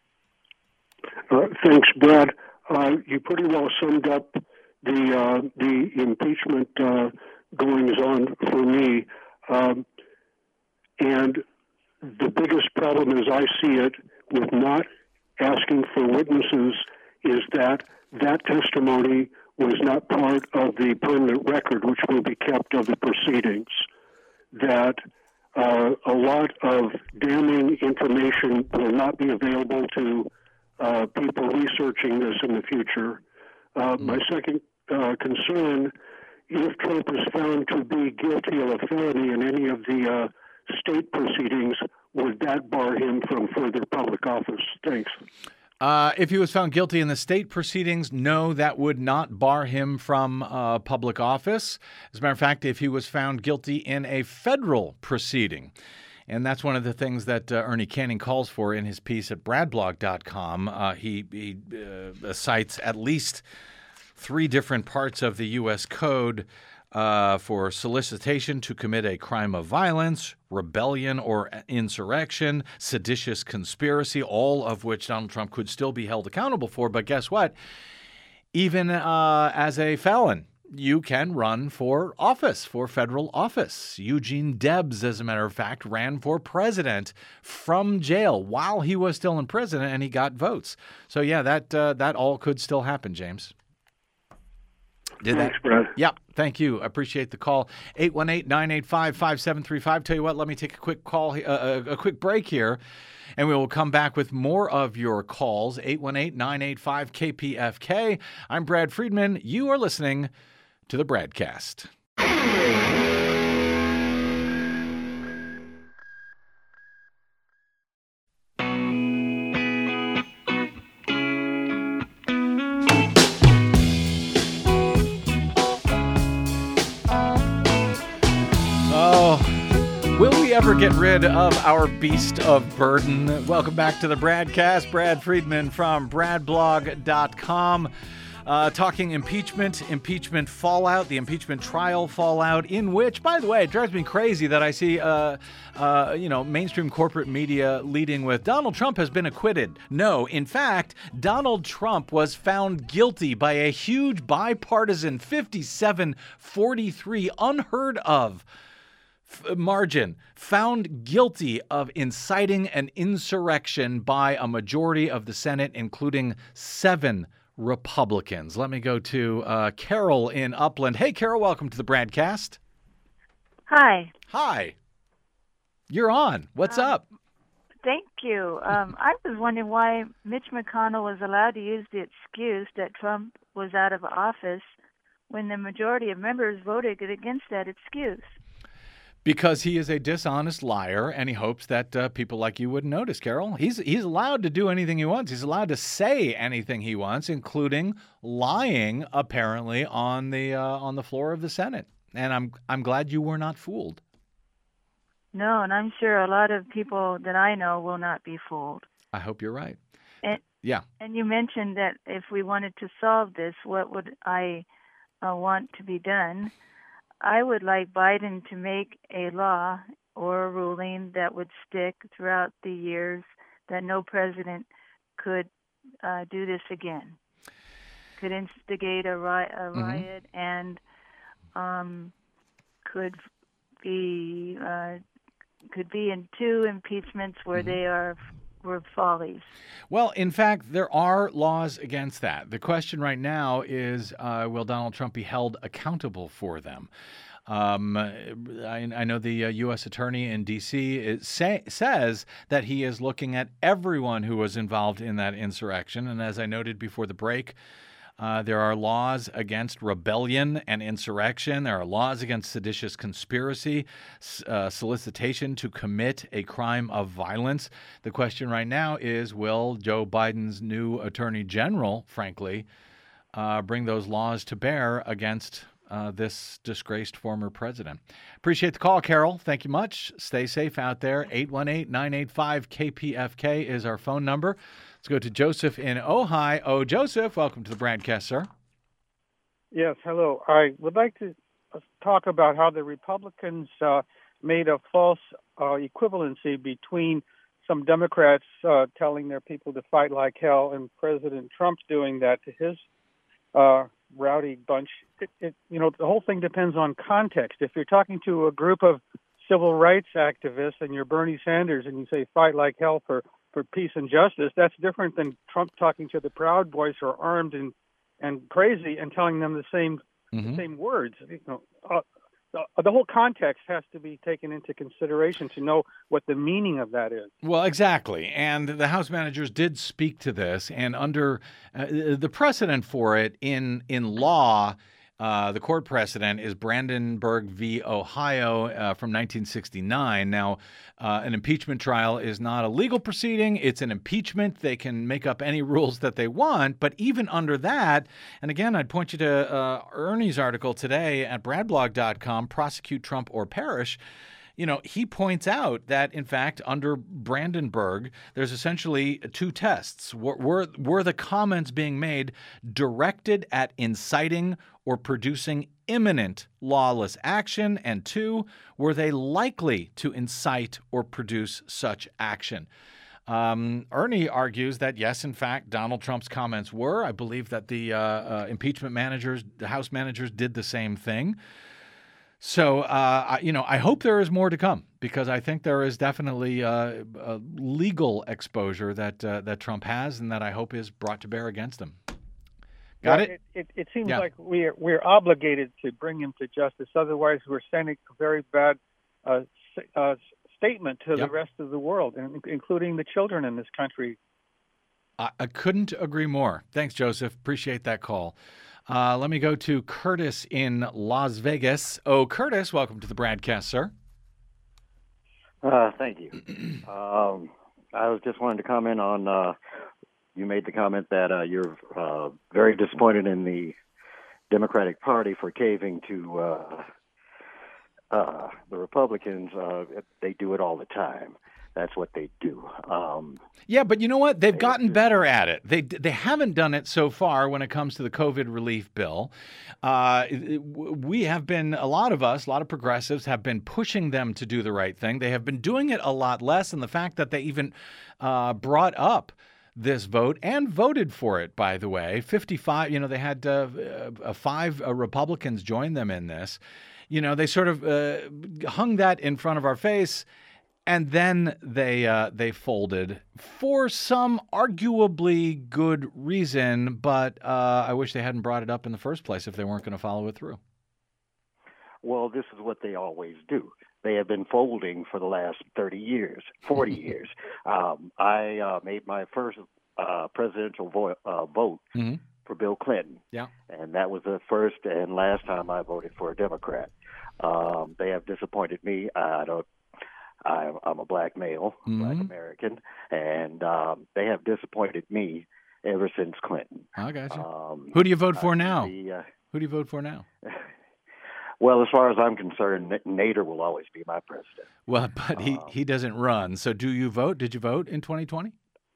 Uh, thanks, Brad. Uh, you pretty well summed up the uh, the impeachment uh, goings on for me. Um, and the biggest problem, as I see it, with not asking for witnesses is that that testimony was not part of the permanent record, which will be kept of the proceedings. That uh, a lot of damning information will not be available to uh, people researching this in the future. Uh, my second uh, concern, if Trump is found to be guilty of a felony in any of the uh, state proceedings, would that bar him from further public office? Thanks. Uh, if he was found guilty in the state proceedings, no, that would not bar him from uh, public office. As a matter of fact, if he was found guilty in a federal proceeding, and that's one of the things that uh, Ernie Canning calls for in his piece at brad blog dot com. Uh, he he uh, cites at least three different parts of the U S Code uh, for solicitation to commit a crime of violence, rebellion or insurrection, seditious conspiracy, all of which Donald Trump could still be held accountable for. But guess what? Even uh, as a felon, you can run for office, for federal office. Eugene Debs, as a matter of fact, ran for president from jail while he was still in prison, and he got votes. So, yeah, that uh, that all could still happen, James. Did Thanks, that? Brad. Yep. Thank you. Appreciate the call. eight one eight, nine eight five, five seven three five. Tell you what, let me take a quick call, uh, a quick break here, and we will come back with more of your calls. eight one eight, nine eight five, K P F K. I'm Brad Friedman. You are listening to the Bradcast. Ever get rid of our beast of burden? Welcome back to the Bradcast. Brad Friedman from brad blog dot com. Uh, talking impeachment, impeachment fallout, the impeachment trial fallout, in which, by the way, it drives me crazy that I see, uh, uh, you know, mainstream corporate media leading with Donald Trump has been acquitted. No, in fact, Donald Trump was found guilty by a huge bipartisan fifty-seven forty-three, unheard of margin, found guilty of inciting an insurrection by a majority of the Senate, including seven Republicans. Let me go to uh, Carol in Upland. Hey, Carol, welcome to the Bradcast. Hi. Hi. You're on. What's um, up? Thank you. Um, I was wondering why Mitch McConnell was allowed to use the excuse that Trump was out of office when the majority of members voted against that excuse. Because he is a dishonest liar, and he hopes that uh, people like you wouldn't notice, Carol. He's he's allowed to do anything he wants. He's allowed to say anything he wants, including lying, apparently, on the uh, on the floor of the Senate. And I'm I'm glad you were not fooled. No, and I'm sure a lot of people that I know will not be fooled. I hope you're right. And, yeah. And you mentioned that if we wanted to solve this, what would I uh, want to be done? I would like Biden to make a law or a ruling that would stick throughout the years that no president could uh, do this again, could instigate a, ri- a riot, mm-hmm. and um, could be uh, could be in two impeachments where mm-hmm. they are were follies. Well, in fact, there are laws against that. The question right now is, uh, will Donald Trump be held accountable for them? Um, I, I know the uh, U S attorney in D C is, say, says that he is looking at everyone who was involved in that insurrection. And as I noted before the break, Uh, there are laws against rebellion and insurrection. There are laws against seditious conspiracy, uh, solicitation to commit a crime of violence. The question right now is, will Joe Biden's new attorney general, frankly, uh, bring those laws to bear against uh, this disgraced former president? Appreciate the call, Carol. Thank you much. Stay safe out there. eight one eight, nine eight five, K P F K is our phone number. Let's go to Joseph in Ojai. Oh, Joseph, welcome to the broadcast, sir. Yes, hello. I would like to talk about how the Republicans uh, made a false uh, equivalency between some Democrats uh, telling their people to fight like hell and President Trump doing that to his uh, rowdy bunch. It, it, you know, the whole thing depends on context. If you're talking to a group of civil rights activists and you're Bernie Sanders and you say fight like hell for for peace and justice, that's different than Trump talking to the Proud Boys who are armed and, and crazy and telling them the same mm-hmm. the same words. You know, uh, the, the whole context has to be taken into consideration to know what the meaning of that is. Well, exactly. And the House managers did speak to this, and under uh, the precedent for it in in law, Uh, the court precedent is Brandenburg v. Ohio uh, from nineteen sixty-nine. Now, uh, an impeachment trial is not a legal proceeding. It's an impeachment. They can make up any rules that they want. But even under that, and again, I'd point you to uh, Ernie's article today at brad blog dot com, Prosecute Trump or Perish. You know, he points out that, in fact, under Brandenburg, there's essentially two tests. Were, were, were the comments being made directed at inciting or producing imminent lawless action? And two, were they likely to incite or produce such action? Um, Ernie argues that, yes, in fact, Donald Trump's comments were. I believe that the uh, uh, impeachment managers, the House managers did the same thing. So, uh, you know, I hope there is more to come, because I think there is definitely uh, a legal exposure that uh, that Trump has, and that I hope is brought to bear against him. Got yeah, it? It, it, it seems yeah. like we're we're obligated to bring him to justice. Otherwise, we're sending a very bad uh, uh, statement to yep. the rest of the world, including the children in this country. I, I couldn't agree more. Thanks, Joseph. Appreciate that call. Uh, let me go to Curtis in Las Vegas. Oh, Curtis, welcome to the broadcast, sir. Uh, thank you. um, I was just wanting to comment on, uh, you made the comment that uh, you're uh, very disappointed in the Democratic Party for caving to uh, uh, the Republicans. Uh, they do it all the time. That's what they do. Um, yeah, but you know what? They've gotten better at it. They they haven't done it so far when it comes to the COVID relief bill. Uh, we have been, a lot of us, a lot of progressives have been pushing them to do the right thing. They have been doing it a lot less, and the fact that they even uh, brought up this vote and voted for it, by the way, fifty-five, you know, they had uh, uh, five uh, Republicans join them in this. You know, they sort of uh, hung that in front of our face. And then they uh, they folded for some arguably good reason, but uh, I wish they hadn't brought it up in the first place if they weren't going to follow it through. Well, this is what they always do. They have been folding for the last thirty years, forty years. Um, I uh, made my first uh, presidential vo- uh, vote mm-hmm. for Bill Clinton. Yeah. And that was the first and last time I voted for a Democrat. Um, they have disappointed me. I don't. I'm, I'm a black male, mm-hmm. black American, and um, they have disappointed me ever since Clinton. I got you. Um, Who do you vote for now? The, uh, Who do you vote for now? Well, as far as I'm concerned, Nader will always be my president. Well, but he, um, he doesn't run. So do you vote? Did you vote in twenty twenty?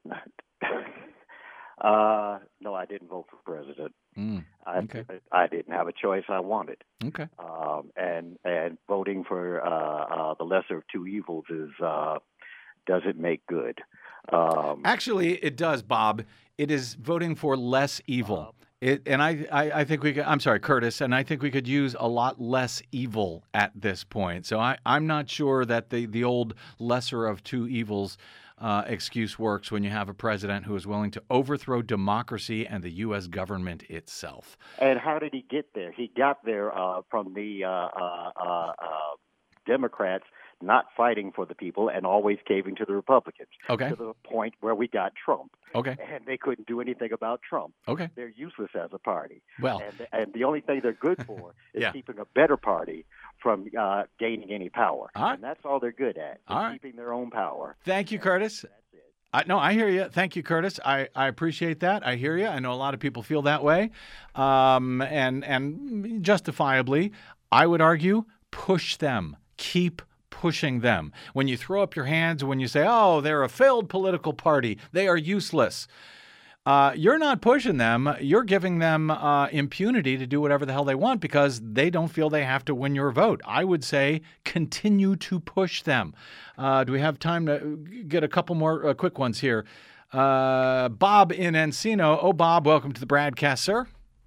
uh, no, I didn't vote for president. Mm, okay. I, I didn't have a choice. I wanted. Okay. Um, and and voting for uh, uh, the lesser of two evils is uh, doesn't make good. Um, Actually, it does, Bob. It is voting for less evil. Uh, It, and I, I, I think we could, I'm sorry, Curtis, and I think we could use a lot less evil at this point. So I, I'm not sure that the, the old lesser of two evils uh, excuse works when you have a president who is willing to overthrow democracy and the U S government itself. And how did he get there? He got there uh, from the uh, uh, uh, uh, Democrats not fighting for the people and always caving to the Republicans. Okay. To the point where we got Trump. Okay. And they couldn't do anything about Trump. Okay. They're useless as a party. Well. And, and the only thing they're good for is yeah. keeping a better party from uh, gaining any power. All right. And that's all they're good at, all right. keeping their own power. Thank you, Curtis. That's it. I, no, I hear you. Thank you, Curtis. I, I appreciate that. I hear you. I know a lot of people feel that way. Um, and, and justifiably, I would argue, push them. Keep pushing them. When you throw up your hands, when you say, oh, they're a failed political party, they are useless. Uh, you're not pushing them. You're giving them uh, impunity to do whatever the hell they want because they don't feel they have to win your vote. I would say continue to push them. Uh, do we have time to get a couple more uh, quick ones here? Uh, Bob in Encino. Oh, Bob, welcome to the Bradcast, sir.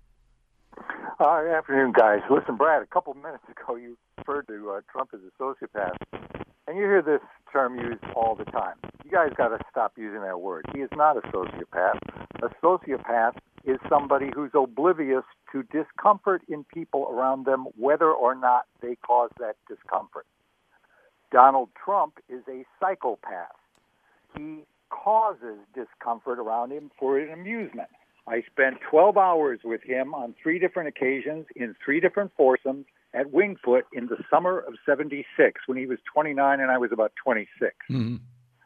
Uh, good afternoon, guys. Listen, Brad, a couple minutes ago you referred to uh, Trump as a sociopath, and you hear this term used all the time. You guys got to stop using that word. He is not a sociopath. A sociopath is somebody who's oblivious to discomfort in people around them, whether or not they cause that discomfort. Donald Trump is a psychopath. He causes discomfort around him for an amusement. I spent twelve hours with him on three different occasions in three different foursomes at Wingfoot in the summer of seventy-six when he was twenty-nine and I was about twenty-six. Mm-hmm.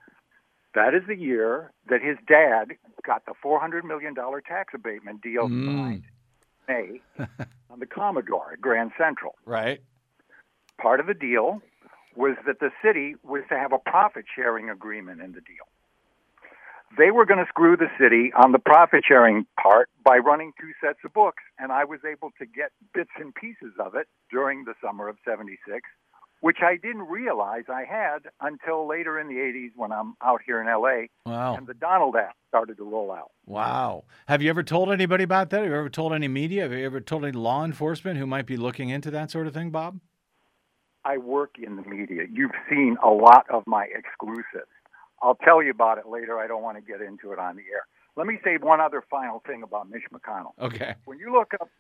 That is the year that his dad got the four hundred million dollars tax abatement deal mm. signed in May on the Commodore at Grand Central. Right. Part of the deal was that the city was to have a profit-sharing agreement in the deal. They were going to screw the city on the profit-sharing part by running two sets of books, and I was able to get bits and pieces of it during the summer of seventy-six, which I didn't realize I had until later in the eighties when I'm out here in L A Wow. and the Donald app started to roll out. Wow. Have you ever told anybody about that? Have you ever told any media? Have you ever told any law enforcement who might be looking into that sort of thing, Bob? I work in the media. You've seen a lot of my exclusives. I'll tell you about it later. I don't want to get into it on the air. Let me say one other final thing about Mitch McConnell. Okay. When you look up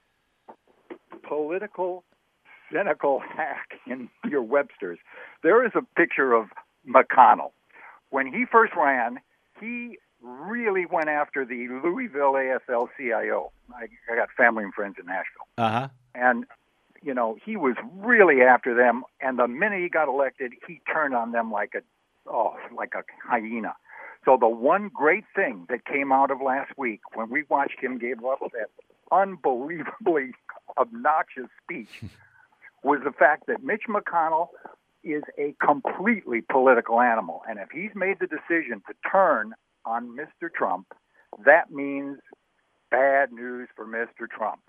political cynical hack in your Webster's, there is a picture of McConnell. When he first ran, he really went after the Louisville A F L C I O. I, I got family and friends in Nashville. Uh-huh. And, you know, he was really after them. And the minute he got elected, he turned on them like a Oh, like a hyena. So the one great thing that came out of last week when we watched him give up that unbelievably obnoxious speech was the fact that Mitch McConnell is a completely political animal. And if he's made the decision to turn on Mister Trump, that means bad news for Mister Trump.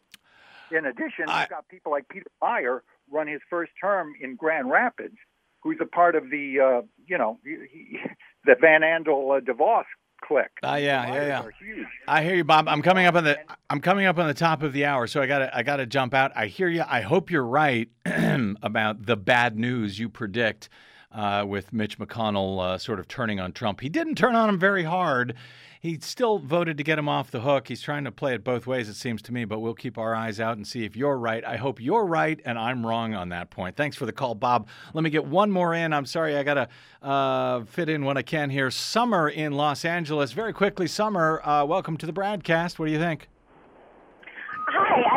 In addition, I... you've got people like Peter Meyer run his first term in Grand Rapids, who's a part of the, uh, you know, he, the Van Andel uh, DeVos clique. Ah, uh, yeah, yeah, yeah. I hear you, Bob. I'm coming up on the, I'm coming up on the top of the hour, so I gotta, I gotta jump out. I hear you. I hope you're right about the bad news you predict uh, with Mitch McConnell uh, sort of turning on Trump. He didn't turn on him very hard. He still voted to get him off the hook. He's trying to play it both ways, it seems to me, but we'll keep our eyes out and see if you're right. I hope you're right, and I'm wrong on that point. Thanks for the call, Bob. Let me get one more in. I'm sorry, I got to uh, fit in what I can here. Summer in Los Angeles. Very quickly, Summer, uh, welcome to the Bradcast. What do you think? Hi, I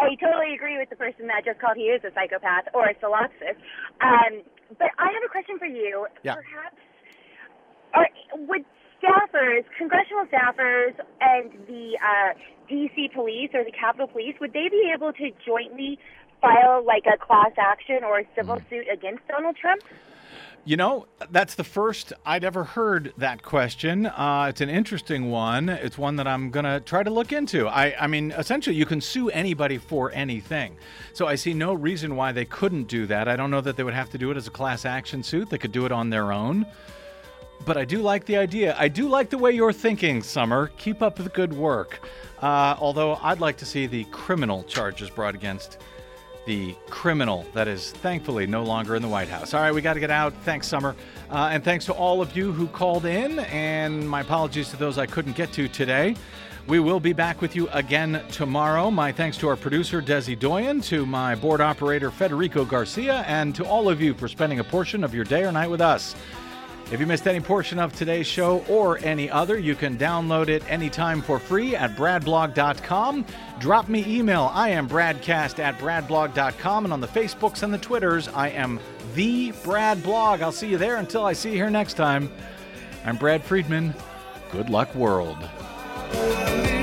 I totally agree with the person that just called he is a psychopath or a solipsist. Um, but I have a question for you. Yeah. Perhaps, are, would staffers, congressional staffers, and the uh, D C police or the Capitol Police, would they be able to jointly file like a class action or a civil mm. suit against Donald Trump? You know, that's the first I'd ever heard that question. Uh, it's an interesting one. It's one that I'm going to try to look into. I, I mean, essentially, you can sue anybody for anything. So I see no reason why they couldn't do that. I don't know that they would have to do it as a class action suit. They could do it on their own. But I do like the idea. I do like the way you're thinking, Summer. Keep up the good work. Uh, although I'd like to see the criminal charges brought against the criminal that is thankfully no longer in the White House. All right, we got to get out. Thanks, Summer. Uh, and thanks to all of you who called in. And my apologies to those I couldn't get to today. We will be back with you again tomorrow. My thanks to our producer, Desi Doyen, to my board operator, Federico Garcia, and to all of you for spending a portion of your day or night with us. If you missed any portion of today's show or any other, you can download it anytime for free at brad blog dot com. Drop me email. I am bradcast at brad blog dot com. And on the Facebooks and the Twitters, I am the Brad Blog. I'll see you there until I see you here next time. I'm Brad Friedman. Good luck, world.